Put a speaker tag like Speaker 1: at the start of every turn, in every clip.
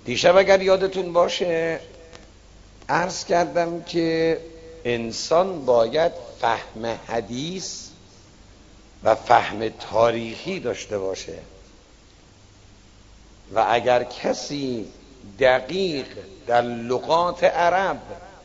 Speaker 1: دیشب اگر یادتون باشه عرض کردم که انسان باید فهم حدیث و فهم تاریخی داشته باشه و اگر کسی دقیق در لغات عرب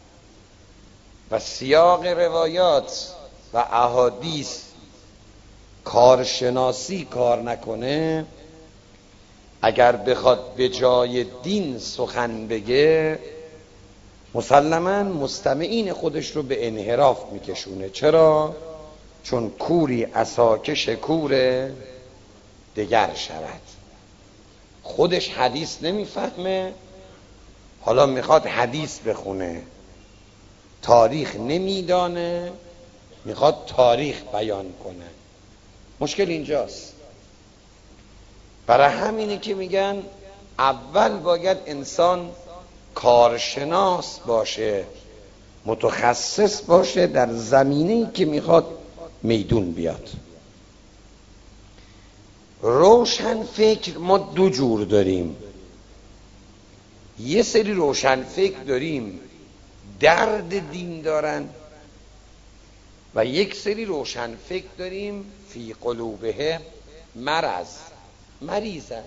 Speaker 1: و سیاق روایات و احادیث کارشناسی کار نکنه، اگر بخواد به جای دین سخن بگه، مسلماً مستمعین خودش رو به انحراف میکشونه. چرا؟ چون کوری عصاکش کور دگر شود. خودش حدیث نمیفهمه، حالا میخواد حدیث بخونه. تاریخ نمیدانه، میخواد تاریخ بیان کنه. مشکل اینجاست. برای همینه که میگن اول باید انسان کارشناس باشه، متخصص باشه در زمینه‌ای که میخواد میدون بیاد. روشن فکر ما دو جور داریم. یه سری روشن فکر داریم درد دین دارن و یک سری روشن فکر داریم فی قلوبه مریضن.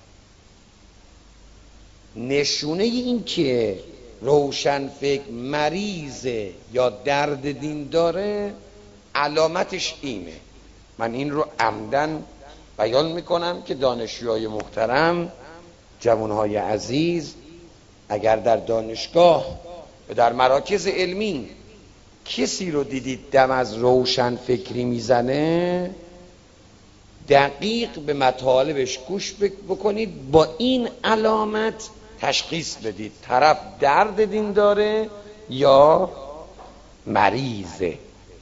Speaker 1: نشونه این که روشن فکر مریضه یا درد دین داره علامتش اینه. من این رو عمدن بیان میکنم که دانشجوهای محترم، جوانهای عزیز، اگر در دانشگاه و در مراکز علمی کسی رو دیدید دم از روشن فکری میزنه، دقیق به مطالبش گوش بکنید، با این علامت تشخیص بدید طرف درد دین داره یا مریضه.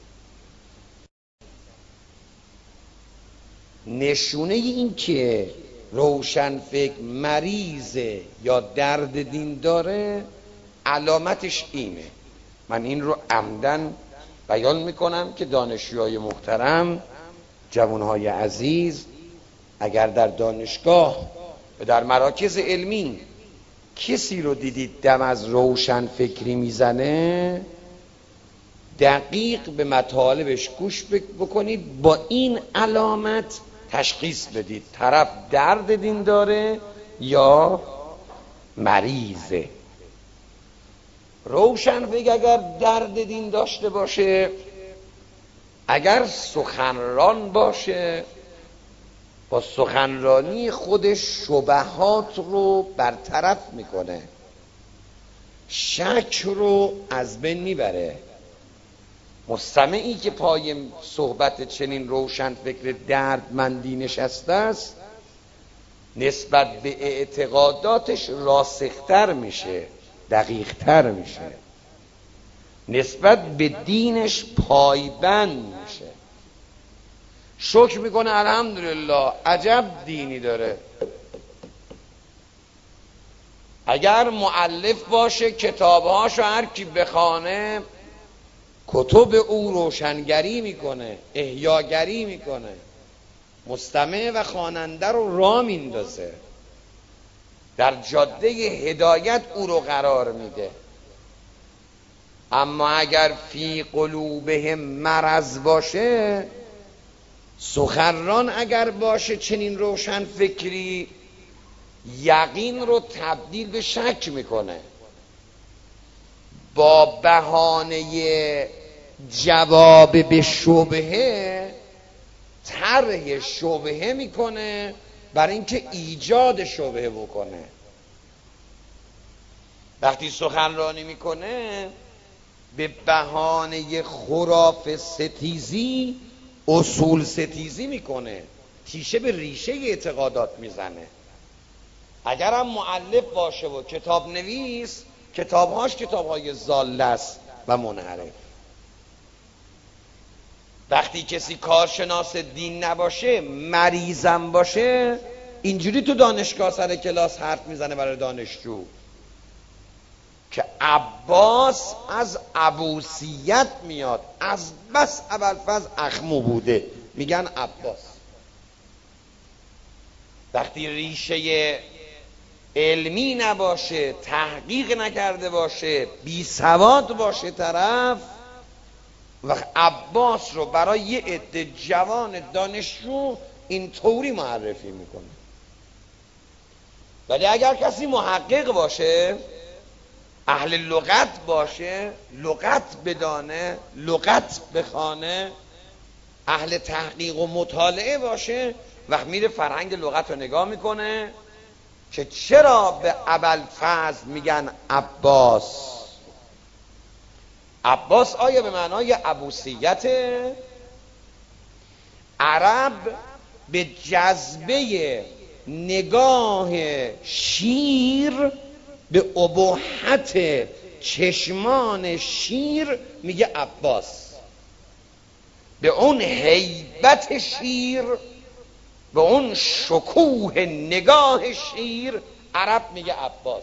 Speaker 1: نشونه این که روشن فکر مریضه یا درد دین داره علامتش اینه. من این رو عمدن بیان میکنم که دانشجوهای محترم، جوانهای عزیز، اگر در دانشگاه و در مراکز علمی کسی رو دیدید دم از روشن فکری میزنه، دقیق به مطالبش گوش بکنید، با این علامت تشخیص بدید طرف درد دین داره یا مریضه. روشن فکر اگر درد دین داشته باشه، اگر سخنران باشه، با سخنرانی خودش شبهات رو برطرف میکنه، شک رو از بین میبره. مستمعی که پای صحبت چنین روشن فکر دردمندی نشسته است، نسبت به اعتقاداتش راسختر میشه، دقیقتر میشه، نسبت به دینش پایبند میشه، شکر میکنه الحمدلله عجب دینی داره. اگر مؤلف باشه کتابهاشو هر کی بخونه، کتب او روشنگری میکنه، احیاگری میکنه، مستمع و خواننده رو راه میندازه، در جاده هدایت او رو قرار میده. اما اگر فی قلوبهم مرض باشه، سخنران اگر باشه چنین روشن فکری، یقین رو تبدیل به شک میکنه، با بهانه جواب به شبهه طرح شبهه میکنه برای اینکه ایجاد شبهه بکنه. وقتی سخنرانی میکنه به بهانه خرافه ستیزی اصول ستیزی میکنه، تیشه به ریشه اعتقادات میزنه. اگر هم مؤلف باشه و کتاب نویس، کتابهاش کتابهای ضاله است و منحرف. وقتی کسی کارشناس دین نباشه، مریضم باشه، اینجوری تو دانشگاه سر کلاس حرف میزنه برای دانشجو که عباس از عبوسیت میاد، از بس ابوالفضل اخمو بوده میگن عباس. وقتی ریشه علمی نباشه، تحقیق نکرده باشه، بی سواد باشه طرف، و عباس رو برای یه عده جوان دانشجو این طوری معرفی میکنه. ولی اگر کسی محقق باشه، اهل لغت باشه، لغت بدانه، لغت بخونه، اهل تحقیق و مطالعه باشه، وقت میره فرهنگ لغت رو نگاه میکنه که چرا به ابوالفضل میگن عباس. عباس آیا به معنای عبوسیت؟ عرب به جذبه نگاه شیر، به ابهت چشمان شیر میگه عباس، به اون هیبت شیر، به اون شکوه نگاه شیر عرب میگه عباس.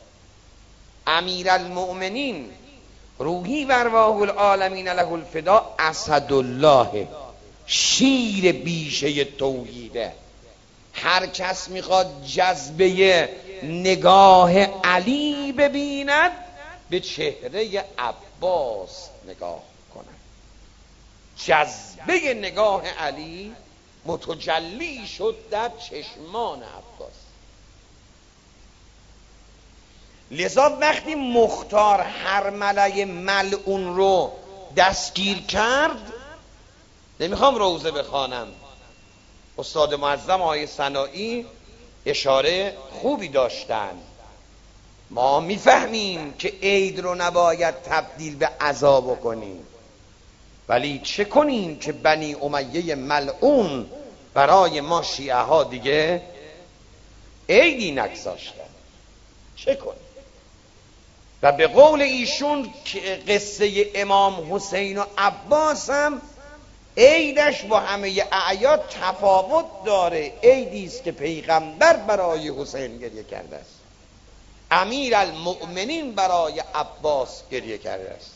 Speaker 1: امیرالمؤمنین روحی و ارواح العالمین له الفدا اسدالله، شیر بیشه توحیده. هر کس میخواد جذبه نگاه علی ببیند به چهره عباس نگاه کند. جذبه نگاه علی متجلی شد در چشمان عباس. لذا وقتی مختار هرمله ملعون رو دستگیر کرد، نمیخوام روزه بخوانم، استاد معظم آقای سنایی اشاره خوبی داشتن. ما میفهمیم که عید رو نباید تبدیل به عزا بکنیم، ولی چه کنیم که بنی امیه ملعون برای ما شیعه ها دیگه عیدی نگذاشتن، چه کنیم؟ و به قول ایشون قصه امام حسین و عباس هم عیدش با همه اعیاد تفاوت داره. عیدی است که پیغمبر برای حسین گریه کرده است، امیرالمؤمنین برای عباس گریه کرده است.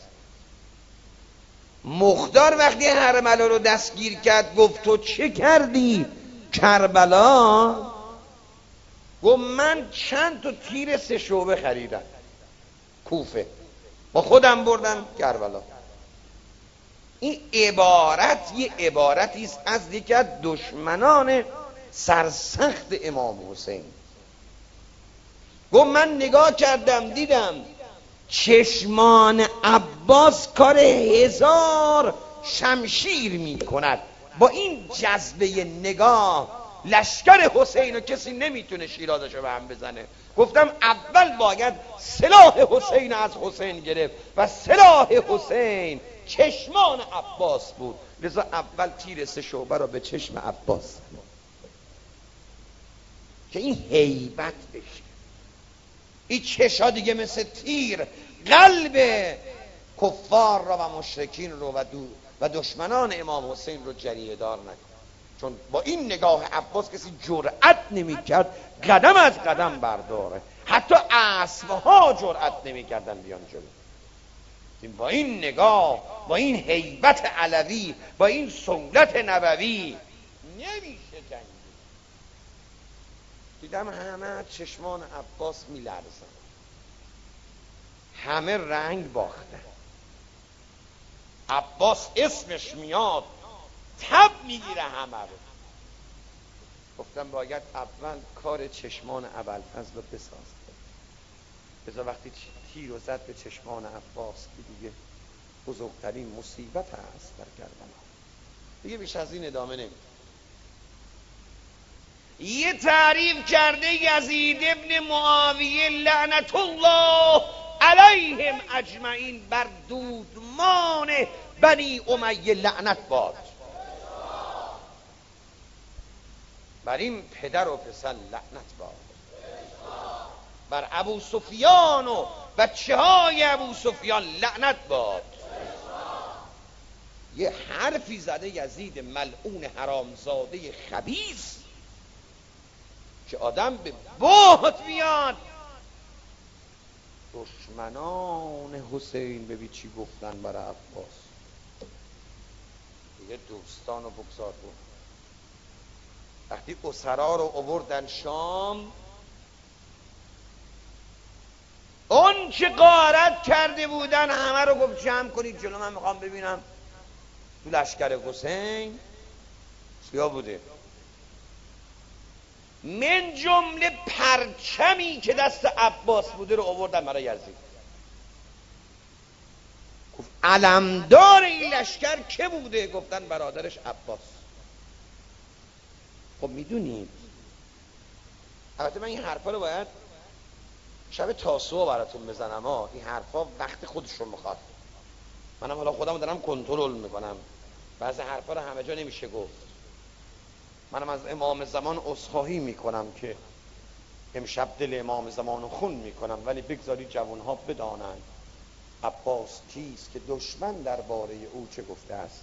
Speaker 1: مختار وقتی هرمله رو دستگیر کرد گفت تو چه کردی کربلا؟ گفت من چند تا تیر 3 شعبه خریدم کوفه، با خودم بردم کربلا. این عبارت یه عبارتی است از یکی از دشمنان سرسخت امام حسین. گفت من نگاه کردم دیدم چشمان عباس کار 1000 شمشیر می کند. با این جذبه نگاه لشکر حسین و کسی نمیتونه شیرازشو به هم بزنه. گفتم اول باید سلاح حسین از حسین گرفت و سلاح حسین چشمان عباس بود. لذا اول تیر 3 شعبه را به چشم عباس که این هیبت بشه. این چشا دیگه مثل تیر قلب کفار را و مشرکین رو و دشمنان امام حسین رو جریه دار نکن. چون با این نگاه عباس کسی جرأت نمی‌کرد قدم از قدم برداره، حتی اسبها جرأت نمی‌کردن بیان جلو. با این نگاه، با این هیبت علوی، با این سهولت نبوی نمیشه جنگید. دیدم همه چشمان عباس میلرزن، همه رنگ باختن. عباس اسمش میاد تب میگیره همه رو. گفتم باید اول کار چشمان ابوالفضل رو بساز. بذار وقتی تیر رو زد به چشمان عباس که دیگه بزرگترین مصیبت هست در کربلا، دیگه بیش از این ادامه نمیده. یه تعریف کرده یزید ابن معاویه لعنت الله علیهم اجمعین، بر دودمان بنی امیه لعنت باد، بر این پدر و پسر لعنت باد، بر ابو سفیان و بچه های ابو سفیان لعنت باد. یه حرفی زده یزید ملعون حرامزاده خبیث که آدم به بهت میاد. دشمنان حسین ببین چی گفتن برای عباس. دیگه دوستان رو بگذار بود. وقتی اسرا رو آوردن شام، اون که غارت کرده بودن همه رو گفت جمع کنید جلو، من میخوام ببینم تو لشکر حسین چیا بوده. من جمله پرچمی که دست عباس بوده رو آوردن برای یزید. گفت علمدار این لشکر که بوده؟ گفتن برادرش عباس. خب میدونید، البته من این حرفا رو باید شب تاسوعا براتون بزنم این حرفا وقت خودش رو میخواد. منم حالا خودم دارم کنترل میکنم، بعضی حرفا رو همه جا نمیشه گفت. منم از امام زمان عذرخواهی میکنم که امشب دل امام زمان رو خون میکنم، ولی بگذاری جوانها بدانند عباس کیست که دشمن درباره او چه گفته است.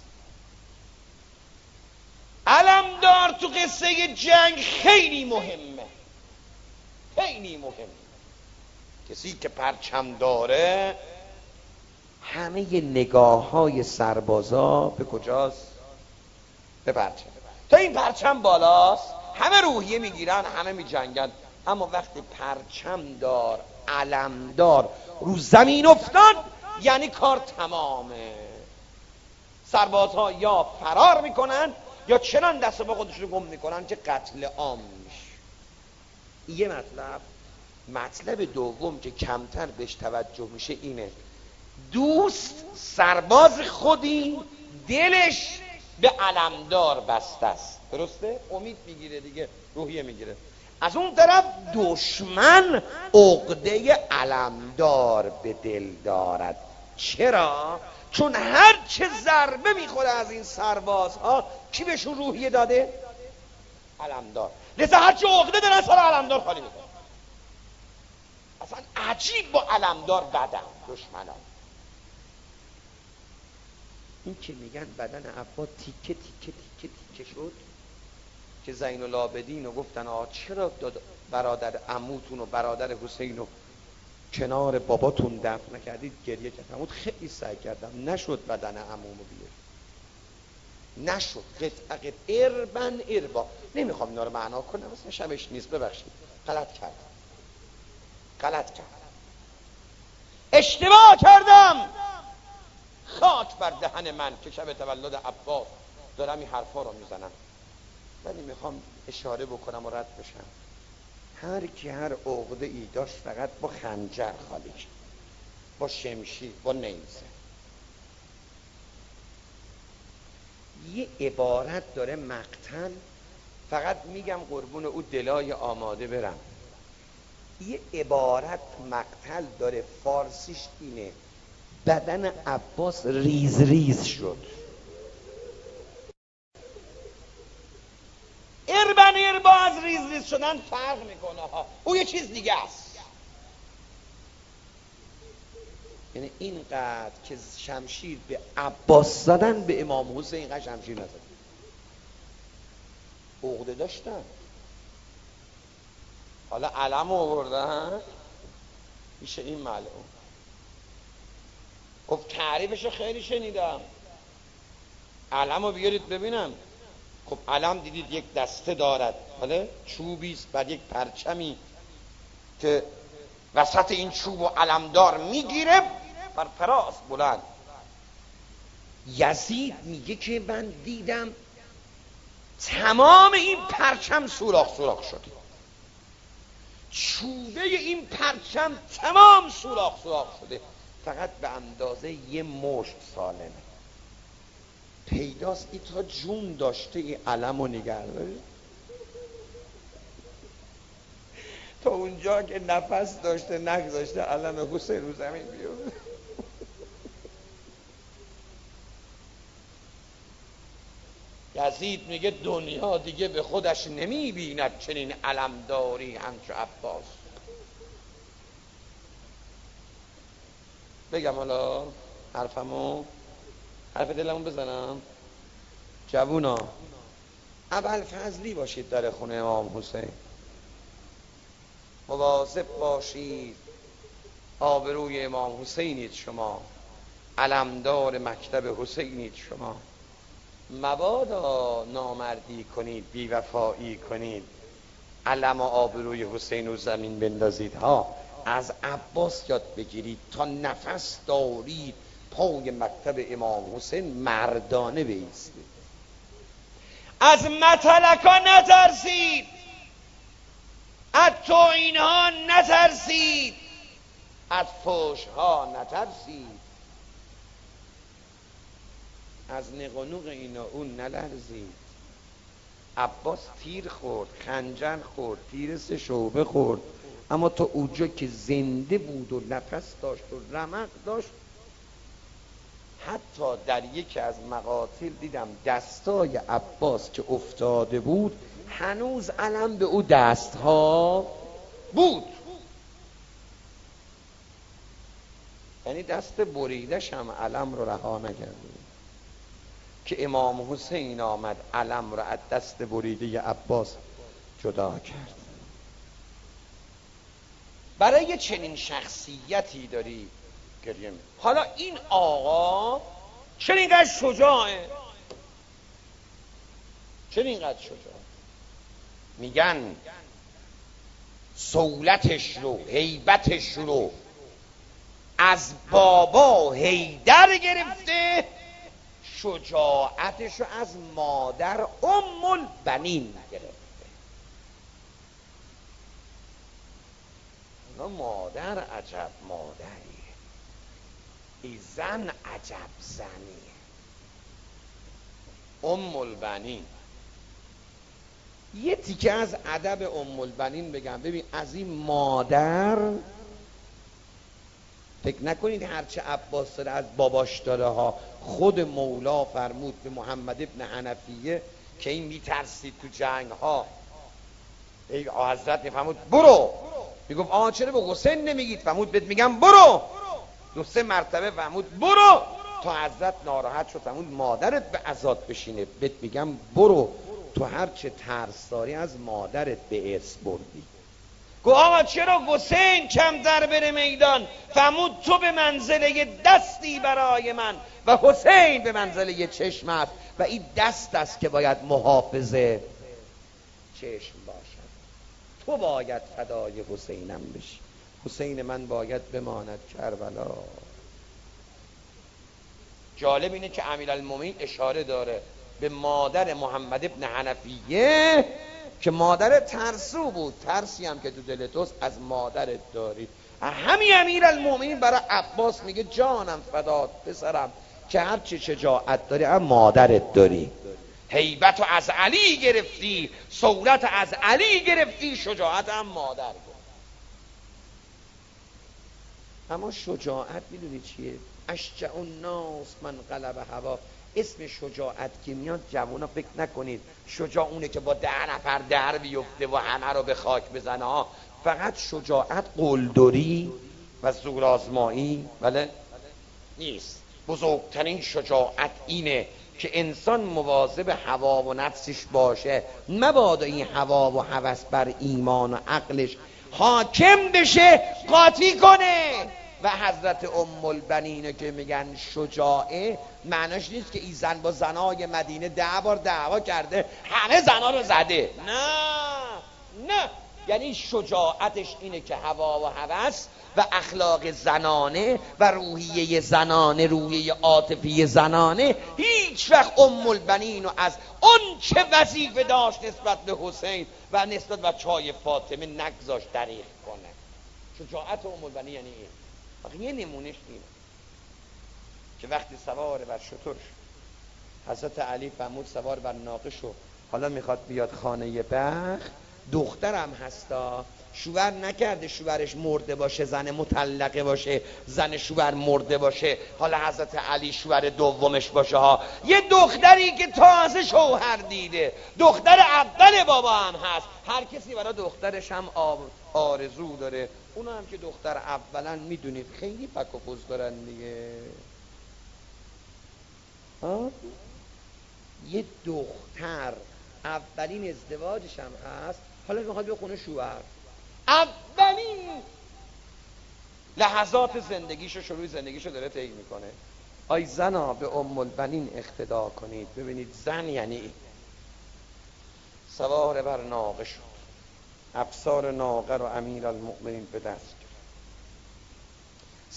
Speaker 1: علمدار تو قصه جنگ خیلی مهمه، خیلی مهمه. کسی که پرچم داره همه نگاه های سربازا به کجاست؟ به پرچم. تا این پرچم بالاست همه روحیه میگیرن، همه میجنگن، اما وقتی پرچم دار علمدار رو زمین افتاد یعنی کار تمامه. سربازها یا فرار میکنن یا چنان دست با خودشون گم میکنن که قتل عام میشه. یه مطلب دوم که کمتر بهش توجه میشه اینه، دوست سرباز خودی دلش به علمدار بسته است، درسته؟ امید میگیره دیگه، روحیه میگیره. از اون طرف دشمن عقده علمدار به دل دارد. چرا؟ چون هر چه ضربه میخوره از این سربازها کی بهشون روحیه داده؟ علمدار. لذا هر چه عقده دارن سر علمدار خالی میکنه. اصلا عجیب با علمدار بدن دشمنان. این که میگن بدن عباس تیکه تیکه تیکه تیکه شد که زین العابدین رو گفتن چرا برادر عموتون و برادر حسین رو کنار باباتون دفن نکردید؟ گریه کرد. عمود خیلی سعی کردم نشد بدن عمومو بیاره، نشد. قطعه اربن اربا. نمیخوام اینا رو معنا کنم، اصلا شبش نیست، ببخشید. غلط کردم، اشتباه کردم. خاک بر دهن من که شب تولد عباس دارم این حرفا رو میزنم، ولی میخوام اشاره بکنم و رد بشم. هر کی هر عقده ای داشت فقط با خنجر خالی کرد، با شمشیر، با نیزه. یه عبارت داره مقتل، فقط میگم قربون او دلای آماده برم. یه عبارت مقتل داره، فارسیش اینه: بدن عباس ریز ریز شد. اربا از ریز ریز شدن فرق میکنه ها، او یه چیز دیگه است. یعنی اینقدر که شمشیر به عباس زدن، به امام حسین اینقدر شمشیر نزدن. عقده داشتن. حالا علم آوردن میشه این معلوم. خب تعریفشو خیلی شنیدم. علم رو بیارید ببینم. خب علم دیدید یک دسته دارد، بله، چوبیست بر یک پرچمی که وسط این چوب و علمدار میگیره بر فراز بلند. یزید میگه که من دیدم تمام این پرچم سوراخ شده، چوبه این پرچم تمام سوراخ شده، فقط به اندازه یه مشت سالمه. پیداست این تا جون داشته این علم رو نگه داره، تا اونجا که نفس داشته نگذاشته علم حسین رو زمین بیفته. یزید میگه دنیا دیگه به خودش نمیبیند چنین علمداری همچو عباس. بگم حالا حرف دلمو بزنم. جوونا اول فضلی باشید در خونه امام حسین، مواظب باشید. آبروی امام حسینید شما، علمدار مکتب حسینید شما. مبادا نامردی کنید، بیوفایی کنید، علم و آبروی حسین رو زمین بندازید ها. از عباس یاد بگیرید تا نفس دارید پای مکتب امام حسین مردانه بایستید. از متلکا نترسید، از توهین‌ها نترسید، از فحش‌ها نترسید، از نق و نوق اینا اون نلرزید. عباس تیر خورد، خنجر خورد، تیر 3 شعبه خورد، اما تا اونجا که زنده بود و نفس داشت و رمق داشت، حتی در یکی از مقاتل دیدم دستای عباس که افتاده بود هنوز علم به او دستها بود، یعنی دست بریدش هم علم رو رها نکرده. که امام حسین آمد علم رو از دست بریده عباس جدا کرد. برای چنین شخصیتی داری گریه می. حالا این آقا چرا اینقدر شجاعه؟ چرا اینقدر شجاعه؟ میگن صولتش رو، هیبتش رو از بابا حیدر گرفته، شجاعتش رو از مادر ام البنین گرفته. مادر عجب مادریه، ای زن عجب زنیه. ام البنین. یه تیکه از ادب ام البنین بگم. ببین از این مادر فکر نکنید هرچه عباس داره از باباش داره ها. خود مولا فرمود به محمد ابن حنفیه که این میترسید تو جنگ ها، ای حضرت میفرمود برو، میگفت آقا چرا به حسین نمیگید؟ فرمود بهت میگم برو. 2-3 مرتبه فرمود برو، تا حضرت ناراحت شد فرمود مادرت به عزاد بشینه، بهت میگم برو، تو هرچه ترس داری از مادرت به ارث بردی. گو آقا چرا حسین کمتر بره میدان؟ فرمود تو به منزله دستی برای من و حسین به منزله چشم است و این دست است که باید محافظ چشم باشد. تو باید فدای حسینم بشی، حسین من باید بماند کربلا. جالب اینه که امیرالمومنین اشاره داره به مادر محمد ابن حنفیه که مادر ترسو بود، ترسی هم که تو دل توست از مادرت داری. همین امیرالمومنین برای عباس میگه جانم فدات پسرم که هرچی شجاعت داری هم مادرت داری. هیبت از علی گرفتی، صولت از علی گرفتی، شجاعت هم مادر گرفتی. اما شجاعت میدونی چیه؟ اشجع الناس من غلب هوا. اسم شجاعت که میاد جوانا فکر نکنید شجاع اونه که با 10 نفر در بیفته و همه رو به خاک بزنه ها. فقط شجاعت قلدری و زورآزمایی بله نیست. بزرگترین شجاعت اینه که انسان مواظب هوا و نفسش باشه، مبادا این هوا و هوس بر ایمان و عقلش حاکم بشه قاطی کنه. و حضرت ام البنین که میگن شجاعه معناش نیست که این زن با زنای مدینه 10 بار دعوا کرده همه زنا رو زده، نه، یعنی شجاعتش اینه که هوا و هوس و اخلاق زنانه و روحیه زنانه، روحیه عاطفی زنانه هیچ وقت ام البنین و از اون چه وظیفه داشت نسبت به حسین و نسبت به چای فاطمه نگذاشت دریغ کنه. شجاعت ام البنین یعنی این. یه نمونهش اینه که وقتی سوار بر شتر شد، حضرت علی فرمود سوار بر ناقه شو، حالا میخواد بیاد خانه بخت، دخترم هستا، شوهر نکرده شوهرش مرده باشه، زن مطلقه باشه، زن شوهر مرده باشه، حالا حضرت علی شوهر دومش باشه ها. یه دختری که تازه شوهر دیده، دختر اول بابا هم هست. هر کسی برای دخترش هم آرزو داره، اونا هم که دختر اولا میدونید خیلی پک و پوز دارن دیگه. یه دختر اولین ازدواجش هم هست، حالا میخواد به خونه شوهر، اولین لحظات زندگیشو، شروع زندگیشو داره طی میکنه. آی زنا به ام البنین اقتدا کنید. ببینید زن یعنی سوار بر ناقه شد، افسار ناقه رو امیرالمؤمنین به دست گرفت،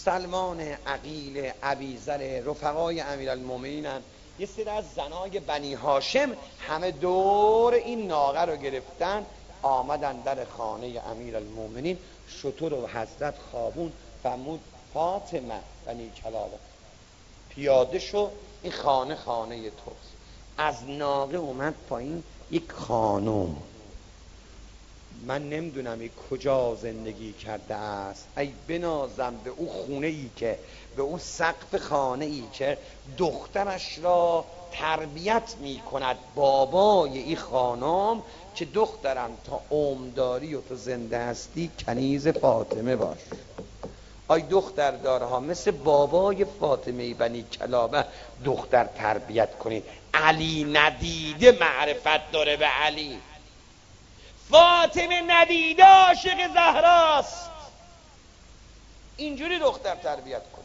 Speaker 1: سلمان عقیل ابیذر رفقای امیرالمومنینن، یه سری از زنای بنی هاشم همه دور این ناقه رو گرفتن، آمدن در خانه امیرالمومنین. شتر رو حضرت خوابون، فرمود فاطمه بنی کلابه پیاده شو، این خانه خانه توست. از ناقه اومد پایین یک خانم، من نمیدونم این کجا زندگی کرده است، ای بنازم به او خونه ای که، به او سقف خانه ای که دخترش را تربیت می کند بابای این خانم، که دخترم تا عمرداری و تو زنده هستی کنیز فاطمه باش. آی دختردارها مثل بابای فاطمه بنی کلابه دختر تربیت کنید. علی ندیده معرفت داره به علی، فاطمه ندیده عاشق زهراست، اینجوری دختر تربیت کنید.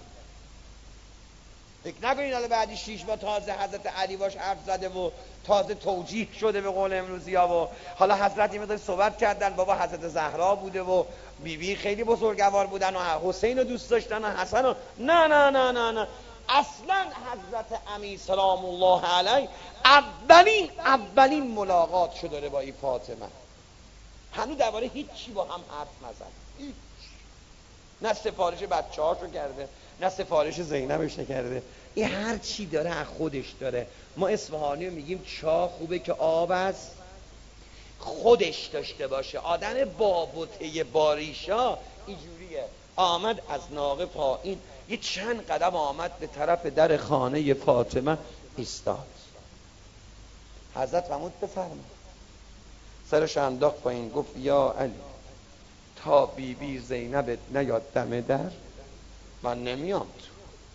Speaker 1: فکر نکنید حالا بعدی 6 ماه تازه حضرت علی باش حرف زده و تازه توجیه شده به قول امروزی ها و حالا حضرت این مدار صحبت کردن بابا حضرت زهرا بوده و بیبی خیلی بزرگوار بودن و حسین رو دوست داشتن و حسن رو نه نه نه نه نه. اصلا حضرت امیر سلام الله علیه اولین ملاقات شو داره با این فاطمه، هنوز درباره هیچی با هم حرف نزد، هیچ، نه سفارش بچه هاشو کرده نه سفارش زینبش کرده، این هر چی داره از خودش داره. ما اصفهانی رو میگیم چاه خوبه که آب از خودش داشته باشه. آدم بابوته باریشا اینجوریه. آمد از ناقه پایین، یه چند قدم آمد به طرف در خانه فاطمه ایستاد. حضرت فرمود بفرمایید. سرش انداخت پایین، گفت یا علی تا بیبی زینبت نیاد دم در من نمیام تو.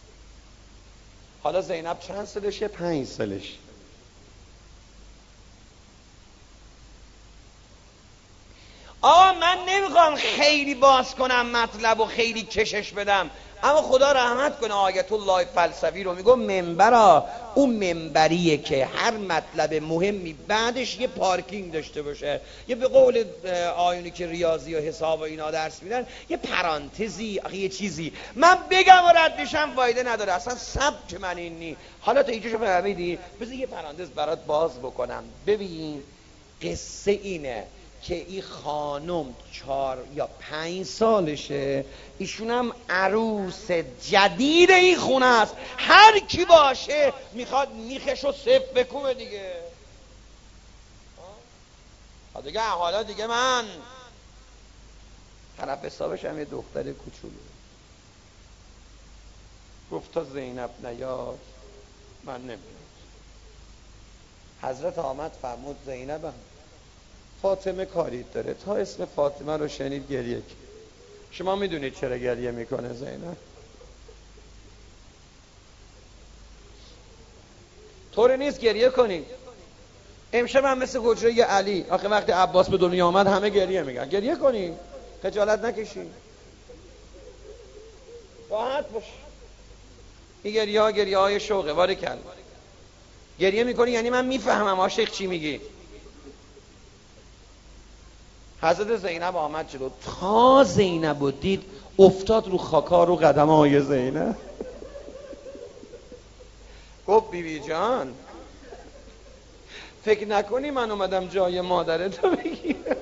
Speaker 1: حالا زینب چند سالشه؟ 5 سالش. من نمیخوام خیلی باز کنم مطلب و خیلی کشش بدم، اما خدا رحمت کنه آیت الله فلسفی رو میگم منبرا اون منبریه که هر مطلب مهمی بعدش یه پارکینگ داشته باشه، یه به قول آیونی که ریاضی و حساب و اینا درس میدن یه پرانتزی، یه چیزی من بگم و رد بشم فایده نداره، اصلا سبک من این نی. حالا تا اینجاشو فهمیدی؟ بذار یه پرانتز برات باز بکنم. ببین قصه اینه که این خانم 4 یا 5 سالشه، ایشونم عروس جدید این خونه است، هر کی باشه میخواد میخشو صف بکوبه دیگه. دیگه حالا دیگه من طرف حسابش هم یه دختر کوچولو، گفت تا زینب نیاد من نمیاد. حضرت آمد فرمود زینبم فاطمه کاری داره، تا اسم فاطمه رو شنید گریه کرد. شما میدونید چرا گریه میکنه زینب؟ طوری نیست گریه کنید. امشب هم مثل حجره علی، آخه وقتی عباس به دنیا آمد همه گریه میگن، گریه کنید، خجالت نکشید، راحت باش. این گریه های شوقه. باریکلا گریه میکنی یعنی من میفهمم عاشق چی میگی. حضرت زینب آمد جلو، تا زینب رو دید افتاد رو خاکا رو قدمه های زینب. گفت بیبی جان فکر نکنی من اومدم جای مادرتو بگیرم.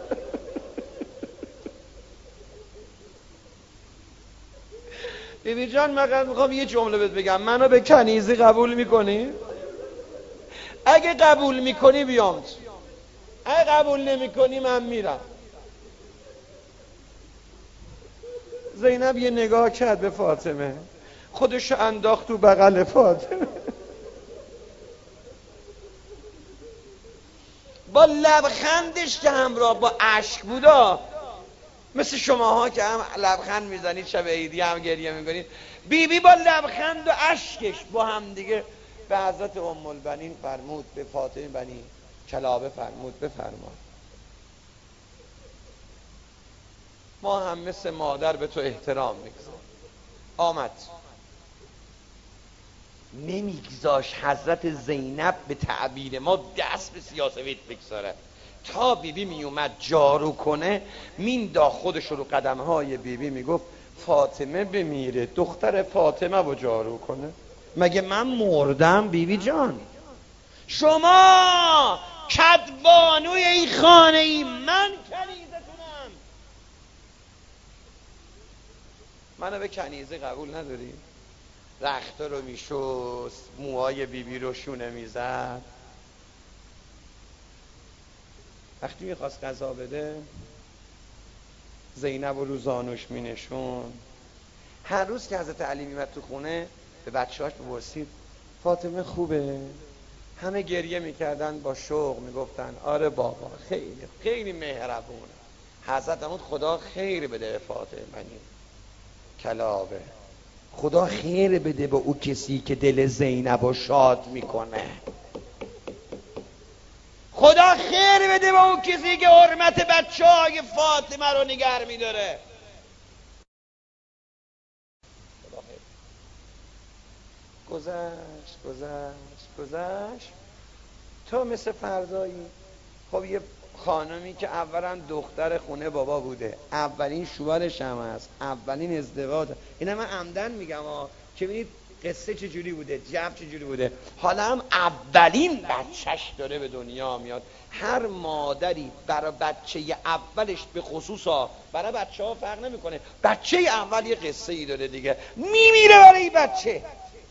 Speaker 1: بیبی جان من میخوام یه جمله بهت بگم، منو به کنیزی قبول میکنی؟ اگه قبول میکنی بیام، اگه قبول نمیکنی من میرم. زینب یه نگاه کرد به فاطمه، خودشو انداخت تو بغل فاطمه، با لبخندش که همراه با اشک بودا، مثل شماها که هم لبخند میزنید شب عیدی هم گریه میکنید، بیبی با لبخند و اشکش با هم دیگه به حضرت ام البنین فرمود، به فاطمه بنی کلابه فرمود بفرما ما هم مثل مادر به تو احترام میگذاریم. آمد نمیگذاش حضرت زینب به تعبیر ما دست به سیاسفید بگذاره، تا بیبی می اومد جارو کنه مینداخت خودش رو قدمهای بیبی میگفت فاطمه بمیره دختر فاطمه رو جارو کنه؟ مگه من مردم بیبی جان؟ شما کدبانوی این خانه ای، من کنیزتونم. منو به کنیزه قبول نداری؟ رخت رو میشست، موهای بیبی رو شونه میزد، وقتی میخواست غذا بده زینب رو زانوش مینشون. هر روز که حضرت علی میمد تو خونه به بچه‌هاش بپرسید فاطمه خوبه؟ همه گریه میکردن، با شوق میگفتن آره بابا خیلی خیلی مهربونه. حضرت امون خدا خیر بده به فاطمه منی کلابه، خدا خیر بده به او کسی که دل زینب رو شاد میکنه، خدا خیر بده به اون کسی که حرمت بچه‌های فاطمه رو نگه میداره. گذشت تو مثل فردایی. خب یه خانمی که اولا دختر خونه بابا بوده، اولین شوهرش هم هست، اولین ازدواج، اینا من عمدن میگم که ببینید قصه چجوری بوده، جو چجوری بوده. حالا هم اولین بچهش داره به دنیا میاد. هر مادری برای بچه اولش به خصوصا، برای بچه ها فرق نمیکنه، بچه اول یه قصه ای داره دیگه، میمیره برای این بچه.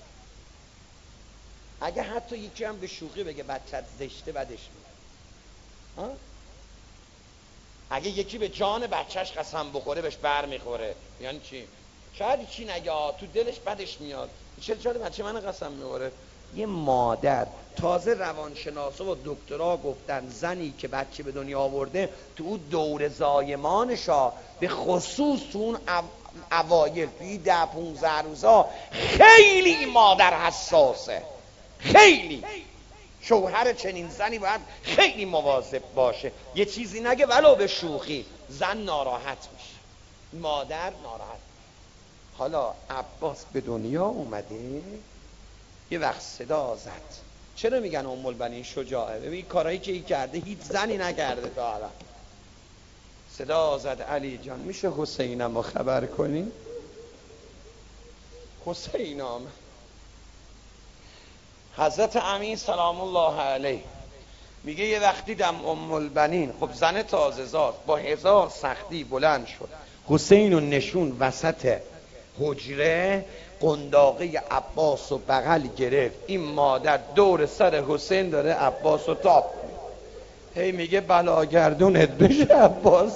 Speaker 1: اگه حتی یکی هم به شوخی بگه بچت زشته بدش میاد، اگه یکی به جان بچهش قسم بخوره بهش بر میخوره، یعنی چی؟ شاید چی نگه تو دلش بدش میاد، چه جان بچه من قسم میخوره. یه مادر، تازه روانشناسا و دکترها گفتن زنی که بچه به دنیا آورده تو اون دور زایمانشا، به خصوص تو اون اوایل توی 10-15 روزا خیلی مادر حساسه، خیلی. شوهر چنین زنی باید خیلی مواظب باشه، یه چیزی نگه ولو به شوخی، زن ناراحت میشه، مادر ناراحت. حالا عباس به دنیا اومده، یه وقت صدا زد. چرا میگن ام البنین شجاعه؟ ببین کارهایی که ای کرده هیچ زنی نکرده تا حالا. صدا زد علی جان میشه حسینم رو خبر کنی؟ حسین آمد. حضرت امین سلام الله علیه میگه یه وقتی دم ام البنین، خب زن تازه زاد، با 1000 سختی بلند شد، حسین رو نشون وسط حجره، قنداقه عباس و بغل گرفت، این مادر دور سر حسین داره عباس رو تاب، هی میگه بلاگردونت بشه عباس.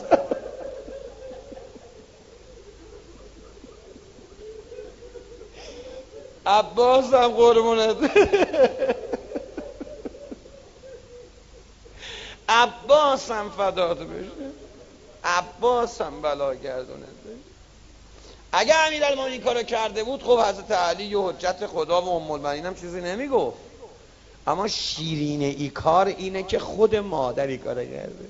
Speaker 1: عباس هم قربونت عباس هم فدات بشه، عباس هم بلاگردونت بشه. اگه امیرالمومنین کارو کرده بود خب حضرت علی و حجت خدا و ام المؤمنین هم چیزی نمیگفت، اما شیرینه ای کار اینه که خود مادری کارو کرده.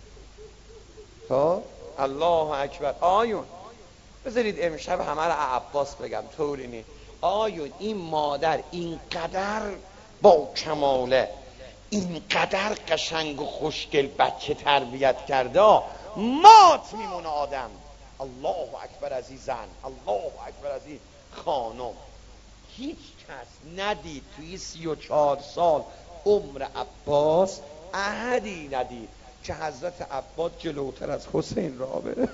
Speaker 1: خب الله اکبر. آیون بذارید امشب همه رو عباس بگم طوری نی. آیون این مادر اینقدر با کماله، اینقدر قشنگ و خوشگل بچه تربیت کرده، مات میمونه آدم. الله اکبر از این زن، الله اکبر از این خانم. هیچ کس ندید توی 34 سال عمر عباس احدی ندید که حضرت عباس جلوتر از حسین را بره.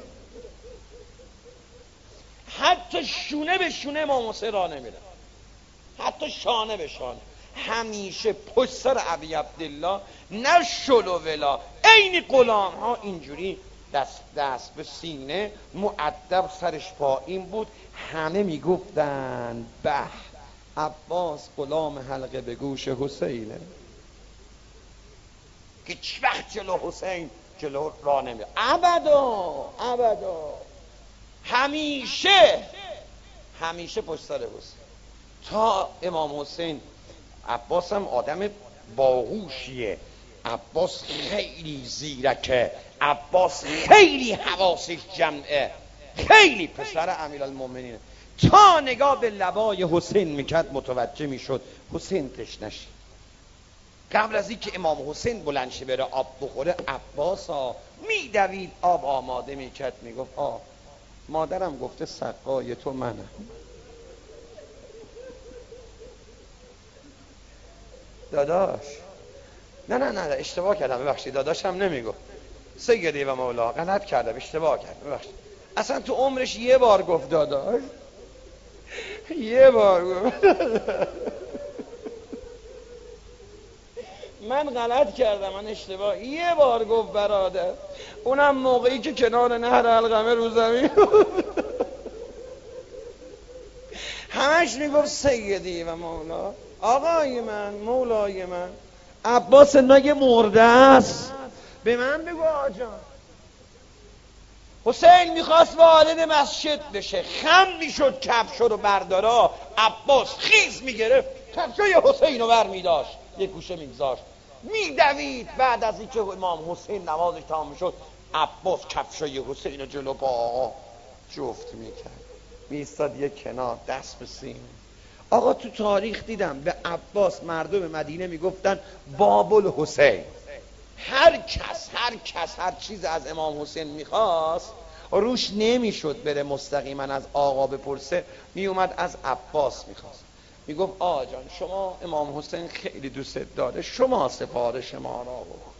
Speaker 1: حتی شونه به شونه امام حسین را نمیره، حتی شانه به شانه، همیشه پشت سر ابی عبدالله، نه شلو ولا، عین غلام ها اینجوری دست به سینه، مؤدب سرش پایین بود. همه میگفتن به عباس غلام حلقه به گوش حسینه که هیچ وقت جلو حسین جلو را نمیره، ابدا همیشه پشت سر حسین تا امام حسین. عباس هم آدم باهوشیه، عباس خیلی زیرکه، عباس خیلی حواسش جمعه، خیلی پسر امیرالمومنینه. تا نگاه به لبای حسین میکرد متوجه میشد حسین تشنشه. قبل از این که امام حسین بلند شه بره آب بخوره، عباس میدوید آب آماده میکرد، میگفت مادرم گفته سقای تو منم. داداش نه اشتباه کردم، ببخشید، داداشم نمیگو، سیدی و مولا غلط کردم، اشتباه کردم، ببخشید. اصلا تو عمرش یه بار گفت داداش، یه بار گفت. من غلط کردم، من اشتباه، یه بار گفت برادر، اونم موقعی که کنار نهر القمه رو زمین همش میگفت سیدی و مولا، آقای من، مولای من. عباس نگه مرده است، به من بگو آجان. حسین میخواست وارد مسجد بشه، خم میشد کفشو رو بردارا، عباس خیز میگرفت کفشای حسین رو بر میداشت، یک گوشه میگذاشت، میدوید. بعد از اینکه امام حسین نمازش تمام شد، عباس کفشای حسین رو جلو پاها جفت میکرد، میستاد یک کنار، دست به سینه. آقا تو تاریخ دیدم به عباس مردم مدینه میگفتن باب الحسین. هر کس هر چیز از امام حسین میخواست روش نمیشد بره مستقیما از آقا بپرسه، میومد از عباس میخواست. میگفت آقا جان شما امام حسین خیلی دوست داره، شما سفارش ما را بکن.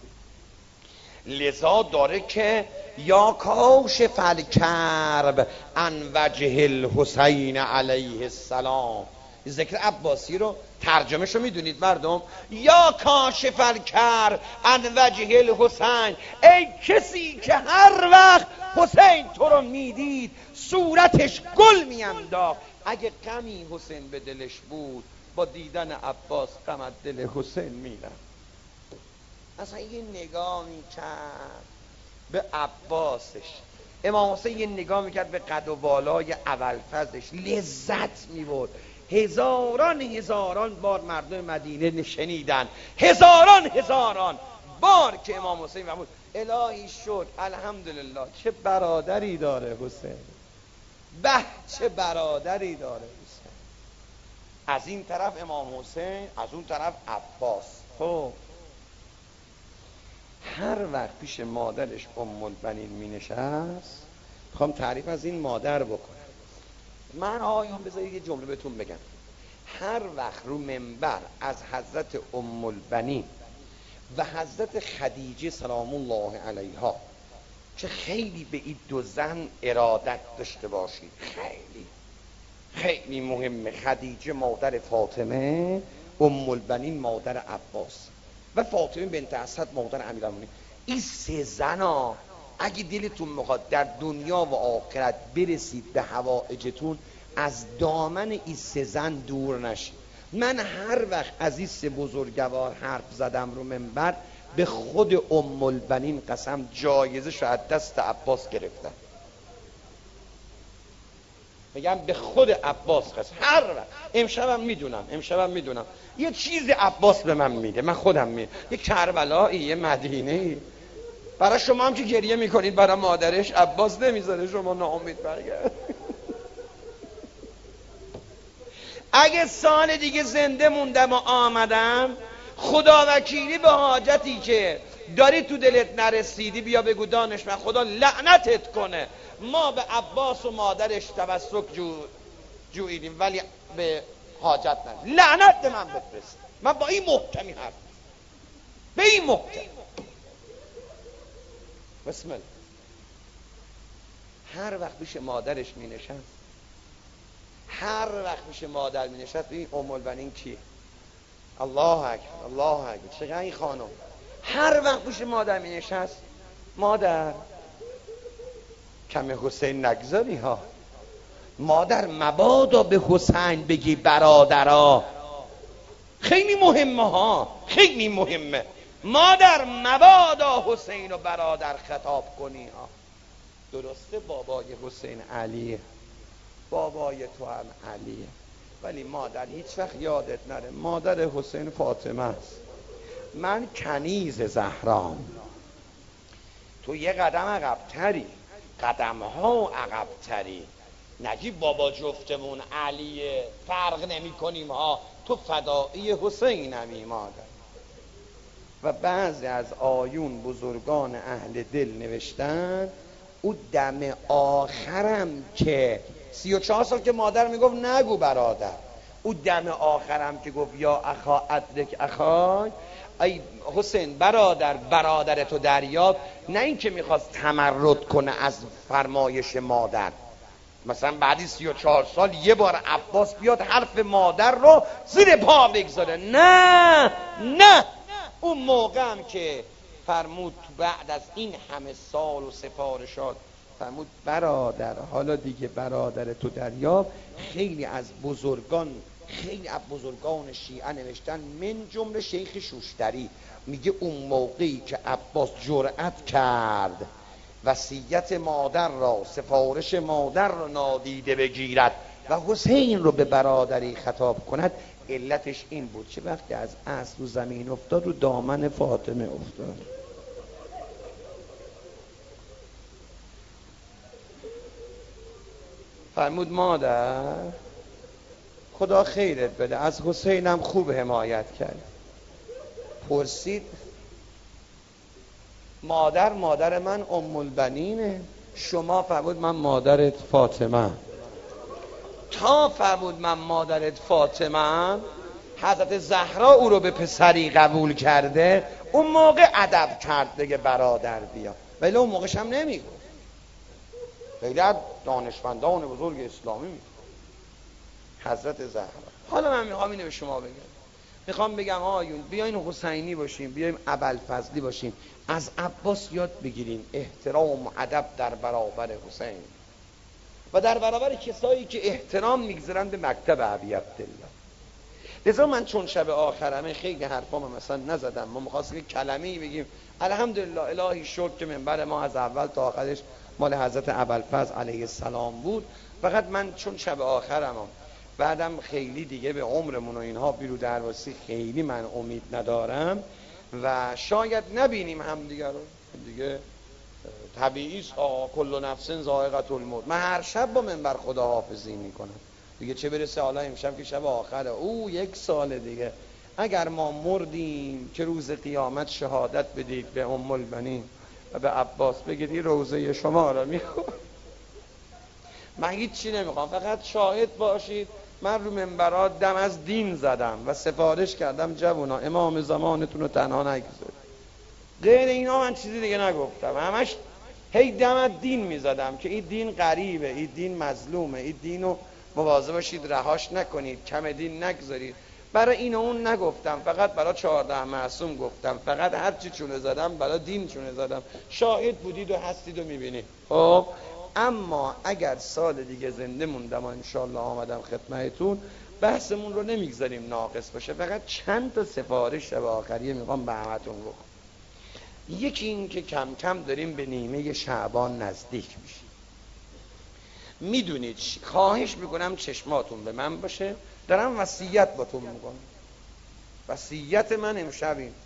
Speaker 1: لذا داره که یا کاشف الکرب عن وجه الحسین علیه السلام. ذکر عباسی رو ترجمه شو میدونید مردم؟ یا کاشف الکرب عن وجه الحسین، ای کسی که هر وقت حسین تو رو میدید صورتش گل میانداخت. اگه غمی حسین به دلش بود با دیدن عباس غم از دل حسین میرفت. اصلا یه نگاه میکرد به عباسش، امام حسین یه نگاه میکرد به قد و بالای اولفزش، لذت میبرد. هزاران بار مردم مدینه شنیدن، هزاران بار که امام حسین فرمود الهی شکر الحمدلله چه برادری داره حسین، به چه برادری داره حسین. از این طرف امام حسین، از اون طرف عباس. خب هر وقت پیش مادرش البنین می نشست، میخوام تعریف از این مادر بکنم. من آقایان بذارید یه جمله بهتون بگم. هر وقت رو منبر از حضرت البنین و حضرت خدیجه سلام الله علیها، که خیلی به این دو زن ارادت داشته باشید، خیلی مهمه. خدیجه مادر فاطمه، البنین مادر عباس و فاطمه بنت اسد مادر امیرالمومنین. این سه زنا اگه دلتون میخواد در دنیا و آخرت برسید به حوائجتون، از دامن این سه زن دور نشید. من هر وقت از این سه بزرگوار حرف زدم رو منبر، به خود البنین قسم جایزه شاید دست عباس گرفتم. میگم به خود عباس قسم. هر وقت امشبم میدونم یه چیز عباس به من میده، من خودم میده، یه کربلایی، یه مدینه‌ای. برای شما هم که گریه میکنید برای مادرش، عباس نمیذاره شما ناامید برگرد. اگه سال دیگه زنده موندم و آمدم، خدا وکیلی به حاجتی که داری تو دلت نرسیدی بیا بگو دانشمند خدا لعنتت کنه، ما به عباس و مادرش توسط جویدیم ولی به حاجت نه، لعنت به من بفرست. من با این محکمی حرف، به این محکم. بسم الله. هر وقت پیش مادرش می نشست، هر وقت پیش مادر می نشست، ببین البنین کی؟ الله اکبر چقدر این خانم هر وقت پیش مادر می نشست، مادر کم حسین نگذاری ها، مادر مبادا به حسین بگی برادرها، خیلی مهمه ها، خیلی مهمه. مادر مبادا حسین و برادر خطاب کنی ها. درسته بابای حسین علیه، بابای تو هم علیه، ولی مادر هیچ وقت یادت نره مادر حسین فاطمه است. من کنیز زهرام، تو یه قدم عقب‌تری، قدم‌ها عقب‌تری. نگی بابا جفتمون علیه، فرق نمی کنیم ها، تو فدایی حسینمی مادر. و بعضی از آیون بزرگان اهل دل نوشتن او دم آخرم که 34 سال که مادر میگفت نگو برادر، او دم آخرم که گفت یا اخا ادرک اخای، ای حسین برادر تو دریاب، نه این که میخواست تمرد کنه از فرمایش مادر، مثلا بعدی 34 سال یه بار عباس بیاد حرف مادر رو زیر پا بگذاره، نه اون موقع هم که فرمود بعد از این همه سال و سفارشات فرمود برادر، حالا دیگه برادر تو دریاب. خیلی از بزرگان شیعه نوشتن، من جمله شیخ شوشتری، میگه اون موقعی که عباس جرأت کرد وصیت مادر را، سفارش مادر را نادیده بگیرد و حسین رو به برادری خطاب کند، علتش این بود که وقتی از اصل رو زمین افتاد رو دامن فاطمه افتاد. فرمود مادر خدا خیرت بده، از حسینم خوب حمایت کرد. پرسید مادر من ام البنینه، شما؟ فرمود من مادرت فاطمه. تا فرمود من مادرت فاطمه، حضرت زهرا او رو به پسری قبول کرده، اون موقع ادب کرد بگه برادر بیا، ولی اون موقعش هم نمیگفت. خیلی از دانشمندان بزرگ اسلامی میگه حضرت زهرا. حالا من میخوام اینو به شما بگم، میخوام بگم آیون بیاین حسینی باشیم، بیایم ابوالفضلی باشیم، از عباس یاد بگیریم احترام و ادب در برابر حسین و در برابر کسایی که احترام میگذارن به مکتب ابی عبدالله. لذا من چون شب آخرمه خیلی حرفام مثلا نزدم، ما می‌خواستیم کلمه‌ای بگیم، الحمدلله الهی شکر که منبر ما از اول تا آخرش مال حضرت ابوالفضل علیه السلام بود. فقط من چون شب آخرم بعدم خیلی دیگه به عمرمون و اینها بیرو درواسی خیلی من امید ندارم و شاید نبینیم هم دیگه رو دیگه، طبیعی است، کل نفس ذائقة الموت. من هر شب با منبر خدا حافظی میکنم دیگه، چه برسه حالا امشب که شب آخره، او 1 سال دیگه اگر ما مردیم که روز قیامت شهادت بدید به ام البنین و به عباس، بگید این روزه شما را میخوام. من هیچ چی نمیخوام، فقط شاهد باشید من رو منبرات دم از دین زدم و سفارش کردم جوونا امام زمانتون رو تنها نگذارید، غیر اینا من چیزی دیگه نگفتم، همش هی دم از دین میزدم که این دین غریبه، این دین مظلومه، این دینو مواظب باشید رهاش نکنید، کم دین نگذارید. برای این و اون نگفتم، فقط برای 14 معصوم گفتم، فقط هر چی چونه زدم برای دین چونه زدم، شاهد بودید و هستید و میبینید. خب اما اگر سال دیگه زنده موندم و انشالله آمدم خدمتتون، بحثمون رو نمیگذاریم ناقص باشه، فقط چند تا سفارش شب آخریه میخوام به همتون بکنم. یکی این که کم کم داریم به نیمه شعبان نزدیک میشیم. میدونید خواهش میکنم چشماتون به من باشه، دارم وصیت با تو میکنم. وصیت من امشب این،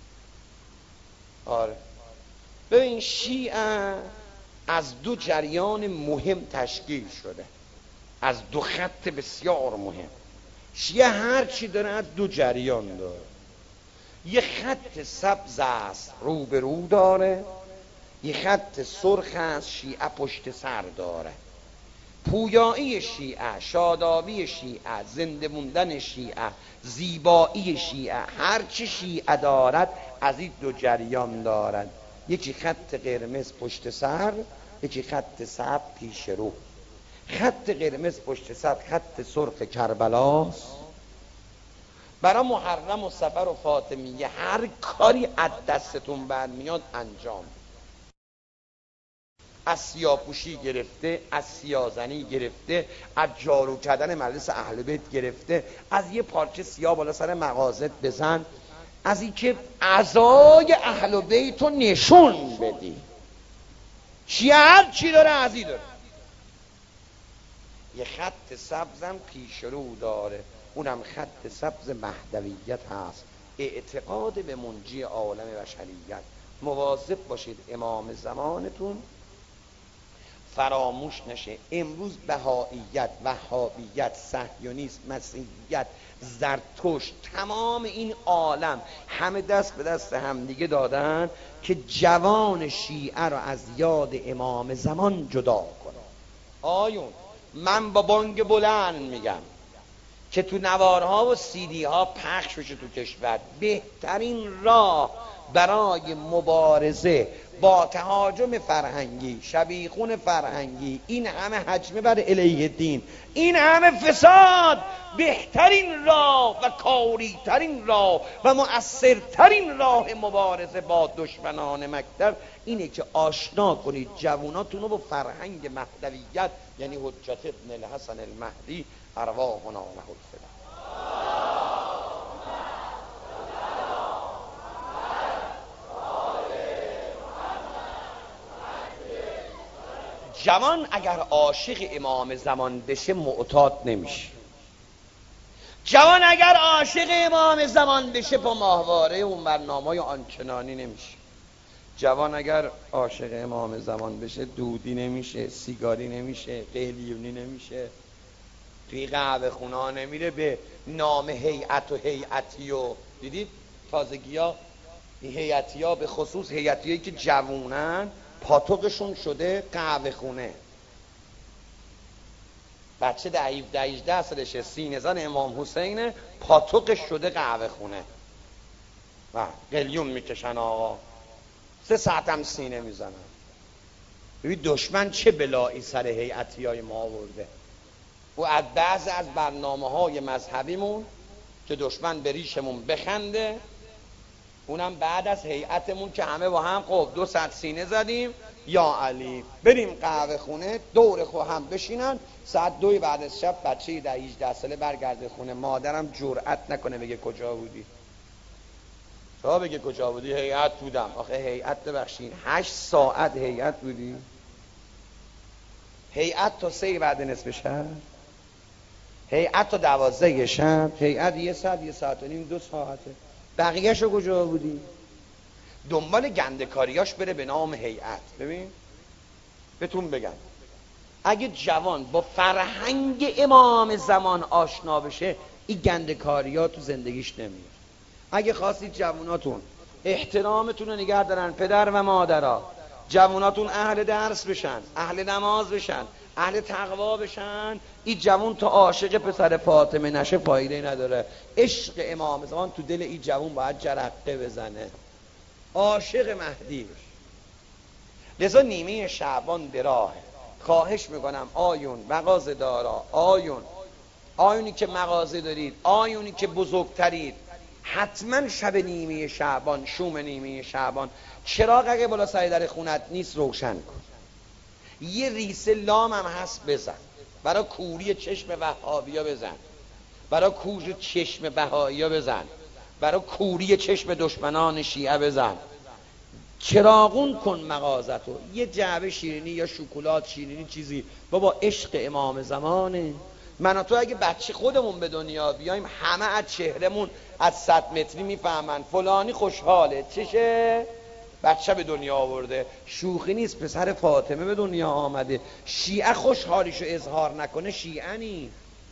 Speaker 1: آره ببین شیعه از 2 جریان مهم تشکیل شده، از 2 خط بسیار مهم. شیعه هر چی داره از 2 جریان داره. یه خط سبز است رو به رو داره، یه خط سرخ است شیعه پشت سر داره. پویایی شیعه، شادابی شیعه، زنده موندن شیعه، زیبایی شیعه، هر چی شیعه دارد از این 2 جریان دارد. یکی خط قرمز پشت سر، یکی خط سبز پیش رو. خط قرمز پشت سر خط سرخ کربلاست. برای محرم و سفر و فاطمیه هر کاری از دستتون برمیاد انجام، از سیاه‌پوشی گرفته، از سیاه‌زنی گرفته، از جارو کردن مجلس اهل بیت گرفته، از یه پارچه سیاه بالا سر مغازت بزن، از این که عزای اهل بیت رو نشون بدی. شیعه هر چی داره از این داره. یه خط سبزم پیش رو داره، اونم خط سبز مهدویت هست، اعتقاد به منجی عالم بشریت. مواظب باشید امام زمانتون فراموش نشه. امروز بهائیت، وهابیت، صهیونیسم، مسیحیت، زرتشت، تمام این عالم همه دست به دست همدیگه دادن که جوان شیعه رو از یاد امام زمان جدا کنه. آیون من با بانگ بلند میگم که تو نوارها و سیدی ها پخش بشه تو کشور. بهترین راه برای مبارزه با تهاجم فرهنگی، شبیخون فرهنگی، این همه هجمه بر علیه دین، این همه فساد، بهترین راه و کاریترین راه و مؤثرترین راه مبارزه با دشمنان مکتب اینه که آشنا کنید جواناتون رو با فرهنگ مهدویت، یعنی حجت ابن الحسن المهدی ارواحنا له الفدا. جوان اگر عاشق امام زمان بشه معتاد نمیشه. جوان اگر عاشق امام زمان بشه با ماهواره اون برنامه‌های آنچنانی نمیشه. جوان اگر عاشق امام زمان بشه دودی نمیشه، سیگاری نمیشه، قلیونی نمیشه، توی قهوه خونه ها نمیره به نام هیئت و هیئتی. و دیدید تازگی ها هیئتی ها، به خصوص هیئتی هایی که جوونن پاتوقشون شده قهوه خونه. بچه 18 سالشه، سینه زن امام حسینه، پاتوقش شده قهوه خونه و قلیون میکشن آقا، 3 ساعت هم سینه میزنن. ببین دشمن چه بلایی سر هیئتی های ما آورده. و از بعض از برنامه های مذهبیمون که دشمن به ریشمون بخنده، اونم بعد از هیئتمون که همه با هم خب 2 ساعت سینه زدیم یا علی بریم قهوه خونه، دور خو هم بشینن، ساعت 2 بعد از شب بچه 18 ساله برگرده خونه، مادرم جرئت نکنه بگه کجا بودی. تا بگه کجا بودی؟ هیئت بودم. آخه هیئت ببخشید 8 ساعت هیئت بودی؟ هیئت تا 3 بعد نصف شب، هیئت تا 12 شب، هیئت 1 ساعت 1 ساعت و نیم 2 ساعته. بقیه‌شو کجا بودی؟ دنبال گندکاریاش بره به نام هیئت. ببین بهتون بگم اگه جوان با فرهنگ امام زمان آشنا بشه این گندکاریا تو زندگیش نمیاد. اگه خواستید جواناتون احترامتون رو نگه دارن، پدر و مادرها، جواناتون اهل درس بشن، اهل نماز بشن، اهل تقوا بشن، این جوان تا عاشق پسر فاطمه نشه فایده نداره. عشق امام زمان تو دل این جوان باید جرقه بزنه، عاشق مهدی بشه. لذا نیمه شعبان براهه. خواهش میکنم آیون مغازه دارا، آیونی که مغازه دارید، آیونی که بزرگترید، حتما شب نیمه شعبان، شوم نیمه شعبان، چراغ اگه بالا سر در خونت نیست روشن کن. یه ریسه لام هم هست بزن، برای کوری چشم وهابیا بزن، برای کوری چشم بهائیا بزن، برای کوری چشم دشمنان شیعه بزن. چراغون کن مغازتو، یه جعبه شیرینی یا شکلات شیرینی چیزی. بابا عشق امام زمانه. من و تو اگه بچه خودمون به دنیا بیایم همه از چهرمون از 100 متری میفهمن فلانی خوشحاله، چشه؟ بچه به دنیا آورده. شوخی نیست، پسر فاطمه به دنیا آمده. شیعه خوشحالیشو اظهار نکنه شیعه نیست.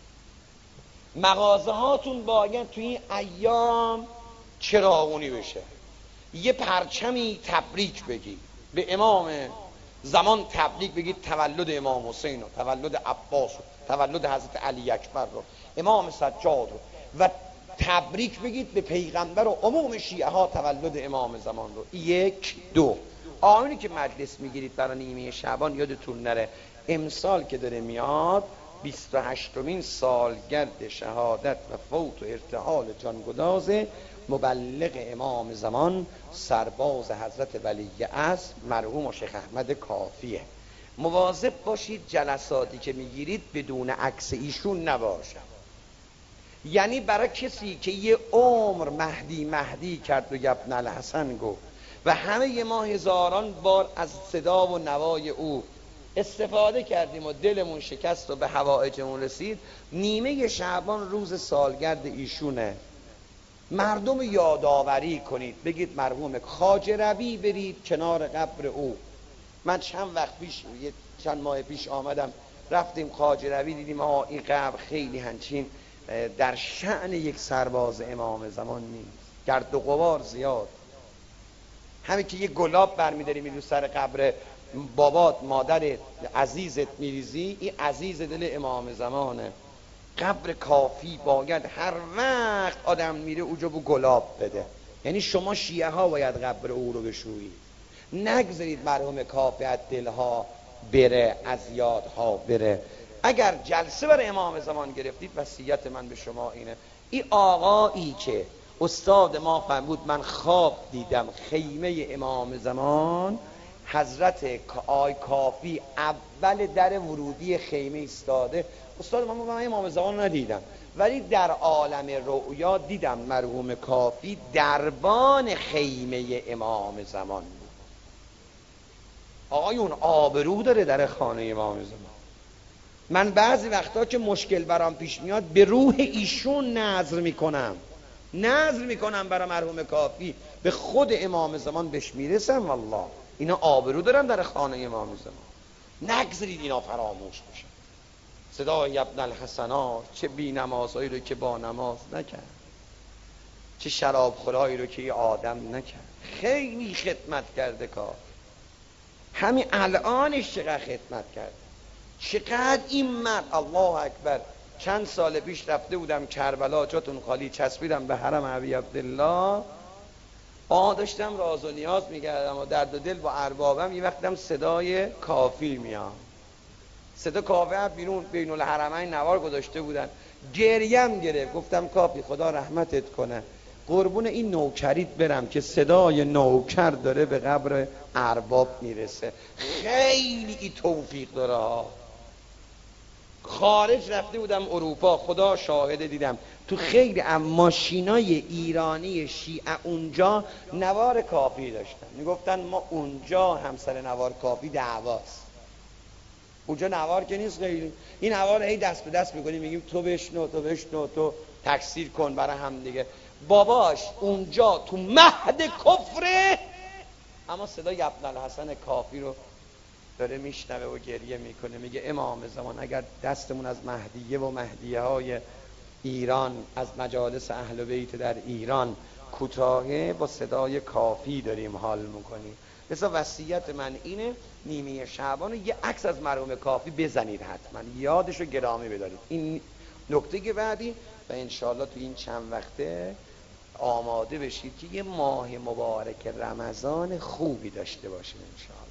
Speaker 1: مغازه هاتون باید توی این ایام چراغونی بشه. یه پرچمی تبریک بگی به امام زمان، تبریک بگید تولد امام حسین و تولد عباس و تولد حضرت علی اکبر رو، امام سجاد رو، و تبریک بگید به پیغمبر و عموم شیعه ها تولد امام زمان رو. 1 2 آیونی که مجلس میگیرید برای نیمه شعبان یادتون نره امسال که داره میاد 28مین سالگرد شهادت و فوت و ارتحال جانگداز مبلغ امام زمان سرباز حضرت ولی عصر مرحوم شیخ احمد کافیه. مواظب باشید جلساتی که میگیرید بدون عکس ایشون نباشه. یعنی برای کسی که یه عمر مهدی کرد و ابن الحسن گفت و همه ما هزاران بار از صدا و نوای او استفاده کردیم و دلمون شکست و به حوائجمون رسید، نیمه شعبان روز سالگرد ایشونه. مردم یادآوری کنید، بگید مرحوم خواجه ربی برید کنار قبر او. من چند وقت پیش یه چند ماه پیش آمدم، رفتیم خواجه روی، دیدیم این قبر خیلی هنچین در شأن یک سرباز امام زمان نیست، گرد و غبار زیاد. همین که یک گلاب برمی‌داری میری سر قبر بابات مادر عزیزت میریزی، این عزیز دل امام زمانه. قبر کافی باید هر وقت آدم میره اونجا بو گلاب بده. یعنی شما شیعه ها باید قبر او رو بشویید، نگذارید مرحوم کافی از دلها بره، از یادها بره. اگر جلسه برای امام زمان گرفتید، وصیت من به شما اینه، این آقایی که استاد ما فرمود من خواب دیدم خیمه امام زمان، حضرت آی کافی اول در ورودی خیمه ایستاده. استاد من امام زمان ندیدم، ولی در عالم رؤیا دیدم مرحوم کافی دربان خیمه امام زمان بود. آقایون آبرو داره در خانه امام زمان. من بعضی وقتا که مشکل برام پیش میاد به روح ایشون نظر میکنم برای مرحوم کافی، به خود امام زمان بهش میرسم. والله اینا آبرو دارن در خانه امام زمان، نگذارید اینا فراموش بشه. صدای ابن الحسنات چه بی نمازهایی رو که با نماز نکرد، چه شراب خورایی رو که یه آدم نکرد. خیلی خدمت کرده کار، همین الانش چقدر خدمت کرده، چقدر این مرد. الله اکبر. چند سال پیش رفته بودم کربلا، جاتون خالی، چسبیدم به حرم ابی عبدالله، داشتم راز و نیاز میکردم و درد و دل با اربابم. یه وقتم صدای کافی میاد، صدا کافی بیرون بین الحرمین نوار گذاشته بودن، گریم گرفت. گفتم کافی خدا رحمتت کنه، قربون این نوکریت برم که صدای نوکر داره به قبر ارباب میرسه. خیلی ای توفیق داره ها. خارج رفته بودم اروپا، خدا شاهده، دیدم تو خیلی ماشینای ایرانی شیعه اونجا نوار کافی داشتن، میگفتن ما اونجا همسر نوار کافی دعواست. اونجا نوار که نیست، خیلی این نوار هی دست به دست میکنیم، میگیم تو بشنو تو تکثیر کن برای هم دیگه. باباش اونجا تو مهد کفره، اما صدای ابن الحسن کافی رو داره میشنوه و گریه میکنه. میگه امام زمان اگر دستمون از مهدیه و مهدیه های ایران، از مجالس اهل بیت در ایران کوتاهه، با صدای کافی داریم حال میکنیم. مثلا وصیت من اینه، نیمه شعبان یه عکس از مرحوم کافی بزنید، حتما یادش رو گرامی بدارید. این نکته که بعدی، و انشاءالله تو این چند وقته آماده بشید که یه ماه مبارک رمضان خوبی داشته باشید انشاءالله.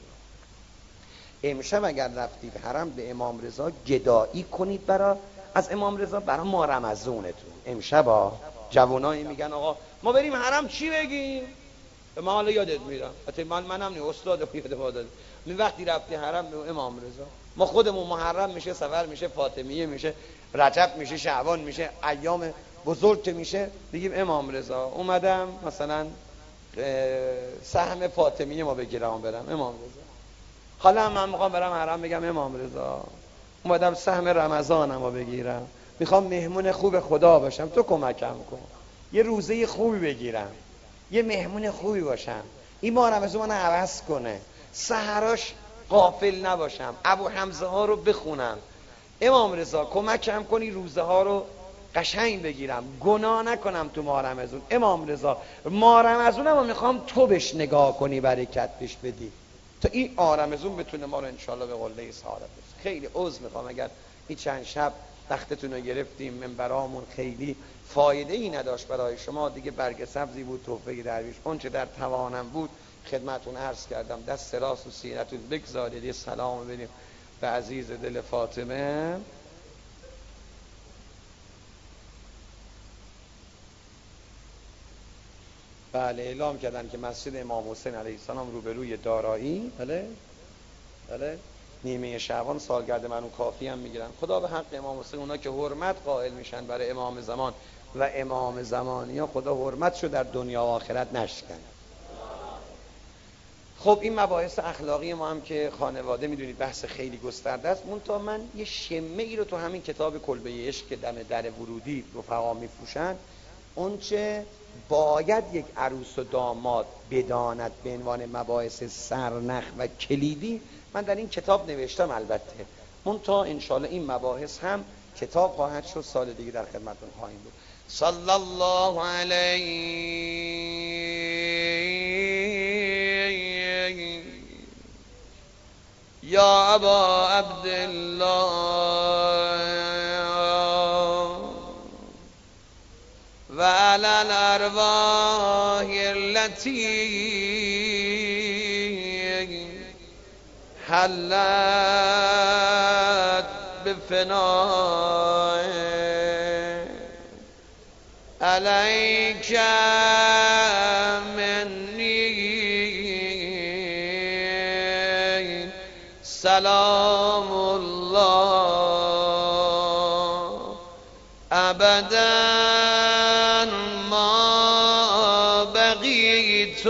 Speaker 1: امشب اگر رفتید حرم به امام رضا گدایی کنید از امام رضا برای ما رمضانتون. امشب جوانایی میگن آقا ما بریم حرم چی بگیم؟ ما حالا یادت میرم، حتی منم نه استاد یاد داده. من وقتی رفتی حرم به امام رضا، ما خودمون محرم میشه، سفر میشه، فاطمیه میشه، رجب میشه، شعبان میشه، ایام بزرگ میشه، بگیم امام رضا اومدم مثلا سهم فاطمیه ما بگیرم برم امام رضا. حالا من میخوام برم حرم بگم امام رضا اومدم سهم رمضانمو بگیرم، میخوام مهمون خوب خدا باشم، تو کمکم کن، یه روزه خوبی بگیرم، یه مهمون خوبی باشم، این ماه رمضان منو عوض کنه، سحراش غافل نباشم، ابو حمزه ها رو بخونم. امام رضا کمکم کنی روزه ها رو قشنگ بگیرم، گناه نکنم تو ماه رمضان. امام رضا ماه رمضانمو میخوام تو بهش نگاه کنی، برکت بهش بدی، تا این آرمزون بتونه ما رو انشالله به قله سعادت برسونه. خیلی عذر میخوام اگر این چند شب وقتتون رو گرفتیم، منبرامون خیلی فایده ای نداشت برای شما دیگه، برگ سبزی بود تحفه درویش، اون چه در توانم بود خدمتون عرض کردم. دست راست و سینتون بگذارید، یه سلام بدیم به عزیز دل فاطمه. بله اعلام کردن که مسجد امام حسین علیه السلام روبروی دارایی، بله نیمه شعبان سالگرد مرحوم کافی هم میگیرن. خدا به حق امام حسین اونا که حرمت قائل میشن برای امام زمان و امام زمانی ها، خدا حرمتشو در دنیا و آخرت نشکن. خب این مباحث اخلاقی ما هم که خانواده میدونید بحث خیلی گسترده است. منتها من یه شمه ای رو تو همین کتاب کلبه عشق که دم در ورودی رفقا میفروشن، اون چه باید یک عروس و داماد بداند به عنوان مباحث سرنخ و کلیدی، من در این کتاب نوشتم البته، منتها انشاءالله این مباحث هم کتاب خواهد شد، سال دیگه در خدمتتون خواهیم بود. صلی الله علیه یا ابا عبدالله و علی الارواح التي حلت بفناء علیک منی سلام الله ابدا ما بقیت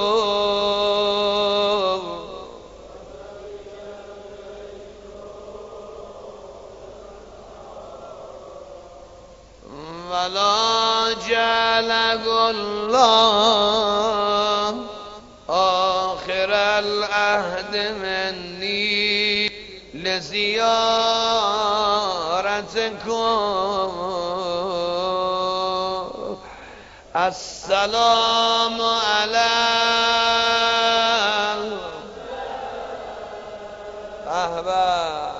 Speaker 1: ولا جعله الله آخر العهد مني لزيارتكم السلام على أهبا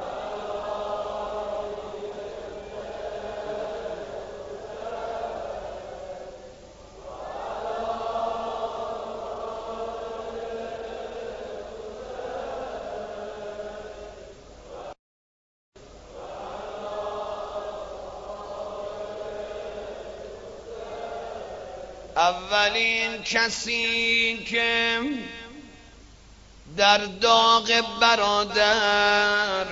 Speaker 1: اولین کسی که در داغ برادر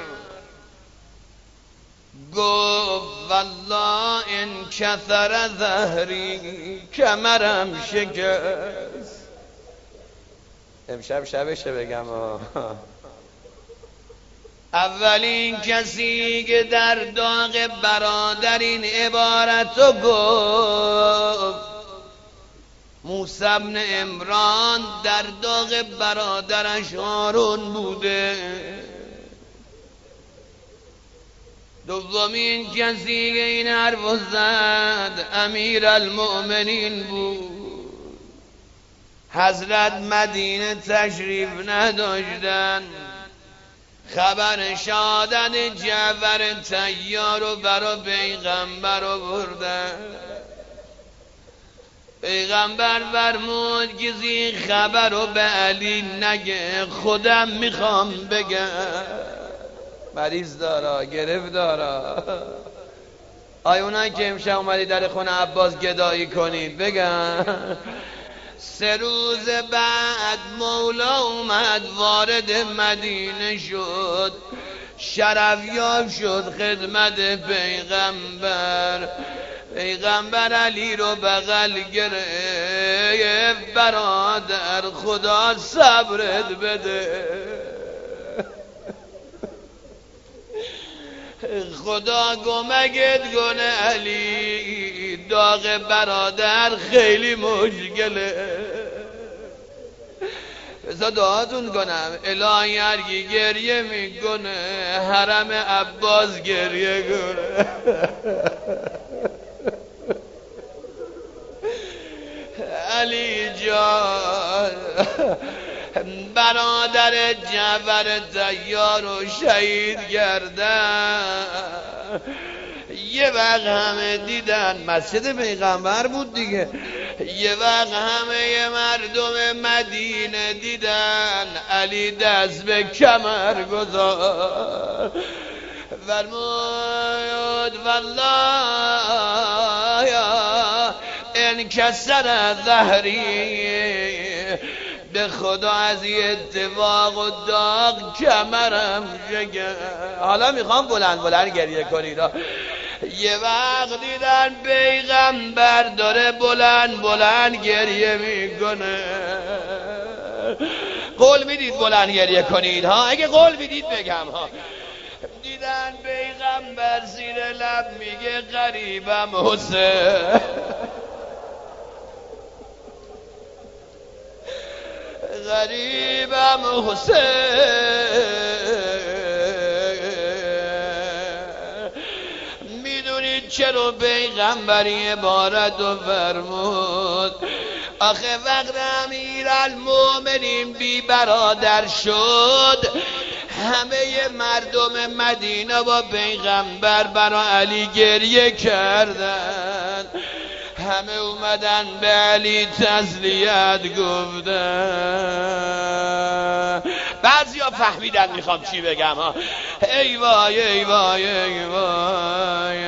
Speaker 1: گفت والله این کثر ظهری کمرم شکست، امشب شبشه بگم اولین کسی که در داغ برادر این عبارتو گفت موسی بن عمران در داغ برادرش هارون بوده. دومین کسی که این حرف زد امیر المؤمنین بود. حضرت مدینه تشریف نداشتن، خبر شهادت جعفر طیار رو برای پیغمبر آوردن. پیغمبر فرمود کسی خبر رو به علی نگه، خودم میخوام بگم. مریض دارا، گرفت دارا. آیا اونایی که امشب اومدی در خونه عباس گدایی کنید بگم. 3 روز بعد مولا اومد وارد مدینه شد، شرفیاب شد خدمت پیغمبر. پیغمبر علی رو بغل گرفت، برادر خدا صبرت بده، خدا کمکت کنه علی، داغ برادر خیلی مشکله. بذار دعاتون کنم الهی هرکی گریه میکنه حرم عباس گریه کنه. علی جان برادر جعفر طیار رو شهید کردن. یه وقت همه دیدن، مسجد پیغمبر بود دیگه، یه وقت همه مردم مدینه دیدن علی دست به کمر گذاشت، فرمود والله انکسر ظهری، به خدا از یه اتفاق و داغ کمرم شکست. حالا میخوام بلند بلند گریه کنید. یه وقت دیدن پیغمبر داره بلند بلند گریه میکنه. قول میدید بلند گریه کنید ها؟ اگه قول میدید بگم ها. دیدن پیغمبر زیر لب میگه غریبم حسین، غریبم حسین، میدونید چرا پیغمبری عبارت و فرمود؟ آخه وقت امیرالمومنین بی برادر شد، همه مردم مدینه با پیغمبر برای علی گریه کردن، همه اومدن به علی تسلیت گفتن. بعضیا فهمیدن میخوام چی بگم ها. ای وای ای وای ای وای،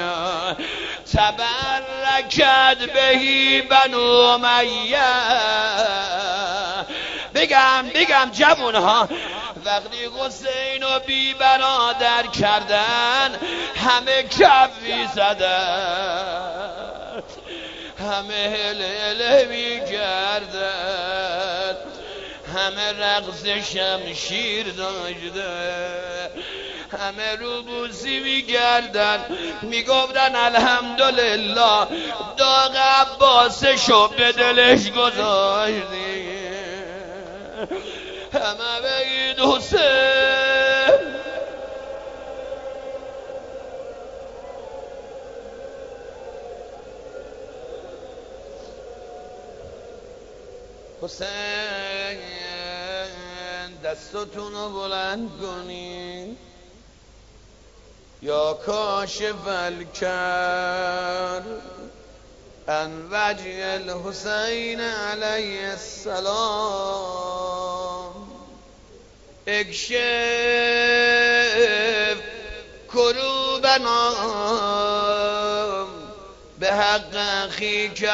Speaker 1: تبرکت بهی بنو امیه. بگم جوون ها، وقتی حسین رو بی برادر کردن همه کفی زدن، همه هله می کردن، همه رقص شمشیر داشتن، همه روبوسی می کردن، می گفتن الحمدلله داغ عباسشو به دلش گذاشتی. همه بگید حسین. حسین دستتون رو بلند کنین، یا کاشف الکر ان وجه الحسین علیه السلام، اکشف کروبنا به حق اخیک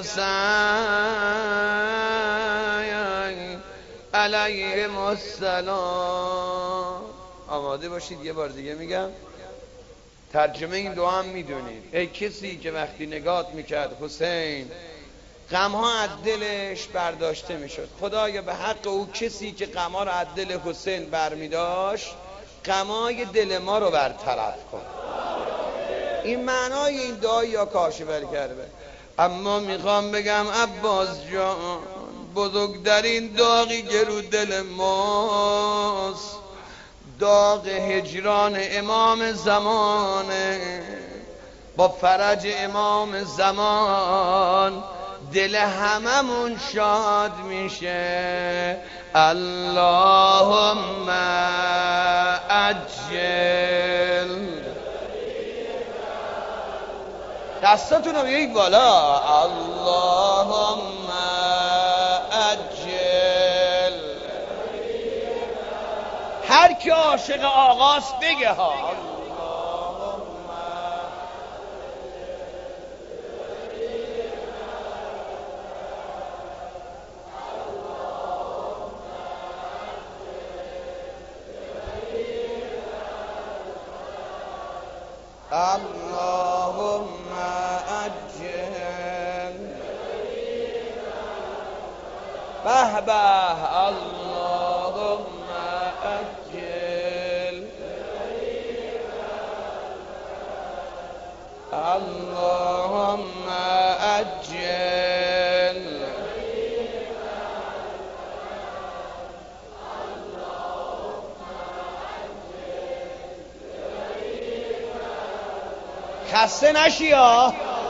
Speaker 1: الحسین علیه السلام. آماده باشید یه بار دیگه میگم، ترجمه این دعا هم میدونید. ای کسی که وقتی نگات میکرد حسین غمها از دلش برداشته میشد، خدایا به حق او کسی که غمها رو از دل حسین برمیداشت غمای دل ما رو برطرف کن. این معنای این دعا یا کاشف کرده. اما میخوام بگم عباس جان، بزرگترین داغی که رو دل ماست داغ هجران امام زمانه. با فرج امام زمان دل هممون شاد میشه. اللهم عجل. دستاتون رو بیایید بالا. اللهم عجل. هر کی عاشق آقاست بگه ها. اللهم عجل. به به. اللهم عجل. اللهم عجل. خسته نشی ها.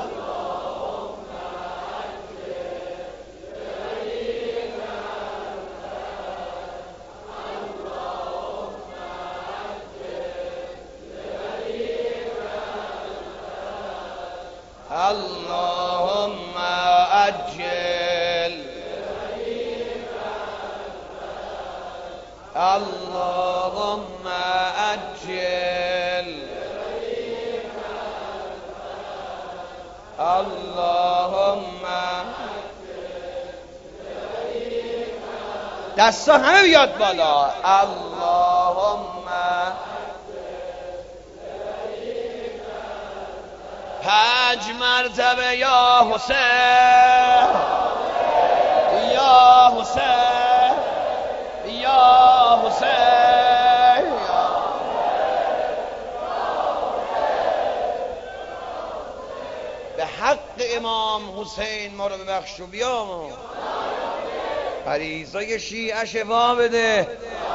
Speaker 1: اللهم عجل. اللهم عجل. اللهم دستا همه بیاد بالا. اللهم 5 مرتبه یا حسین یا حسین یا حسین. به حق امام حسین ما رو ببخش و بیام. غریزای شیعه شفا بده،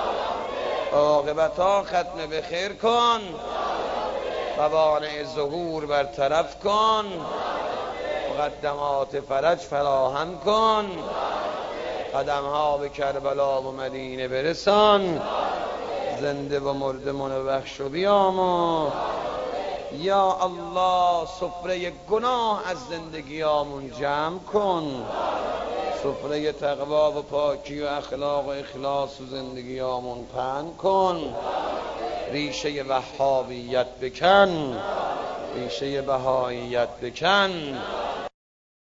Speaker 1: عاقبتا ختم به خیر کن، موانع ظهور برطرف کن، مقدمات فرج فراهم کن، قدمها به کربلا و مدینه برسان، زنده و مردمون بخش و بیامون. یا الله سفره گناه از زندگیامون جمع کن، سفره تقوا و پاکی و اخلاق و اخلاص و زندگیامون پهن کن، ریشه وهابیت بکن، ریشه بهاییت بکن.